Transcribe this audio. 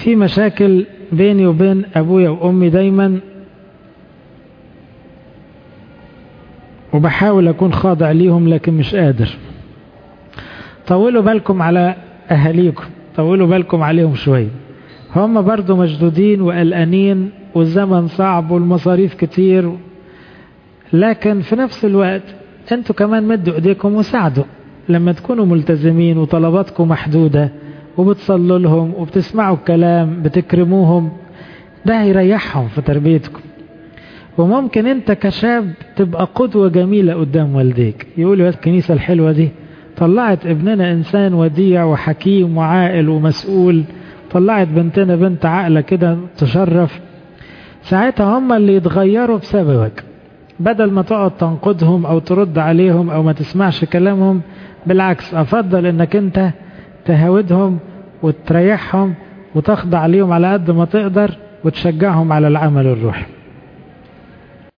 في مشاكل بيني وبين أبويا وأمي دايما، وبحاول أكون خاضع ليهم لكن مش قادر. طولوا بالكم على أهاليكم، طولوا بالكم عليهم شوية، هم برضو مشدودين وقلقانين والزمن صعب والمصاريف كتير، لكن في نفس الوقت انتوا كمان مدوا ايديكم وساعدوا. لما تكونوا ملتزمين وطلباتكم محدودة وبتصلوا لهم وبتسمعوا الكلام بتكرموهم، ده هيريحهم في تربيتكم. وممكن انت كشاب تبقى قدوة جميلة قدام والديك، يقولوا الكنيسة الحلوة دي طلعت ابننا انسان وديع وحكيم وعاقل ومسؤول، طلعت بنتنا بنت عاقلة كده تشرف. ساعتها هم اللي يتغيروا بسببك، بدل ما تقعد تنقدهم او ترد عليهم او ما تسمعش كلامهم. بالعكس، افضل انك انت تهاودهم وتريحهم وتخضع عليهم على قد ما تقدر وتشجعهم على العمل الروحي.